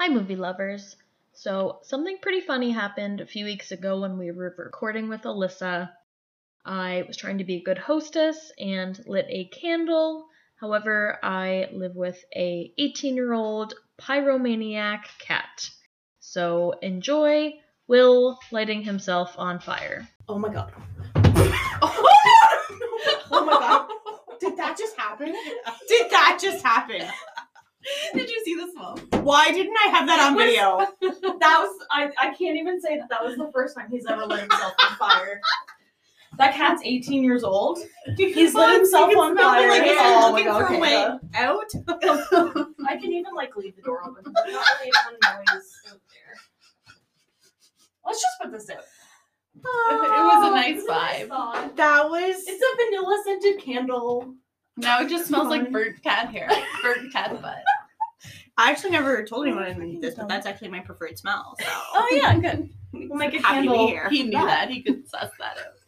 Hi, movie lovers. So, something pretty funny happened a few weeks ago when we were recording with Alyssa. I was trying to be a good hostess and lit a candle. However, I live with a 18-year-old pyromaniac cat. So, enjoy Will lighting himself on fire. Oh my god. Oh my god. Did that just happen? Did that just happen? Did you see the smoke? Why didn't I have that on video? That was, I can't even say that was the first time he's ever lit himself on fire. That cat's 18 years old. He's lit himself on fire. Like he's Oh my looking God, for a okay, way yeah. out. I can even leave the door open. There's not really a ton of noise out there. Let's just put this out. It was a nice vibe. Thought. That was. It's a vanilla scented candle. Now it just smells like burnt cat hair. Burnt cat butt. I actually never told anyone this, but that's actually my preferred smell. So. Oh yeah, good. We'll make a Happy to be candle. here. He knew that. He could suss that out.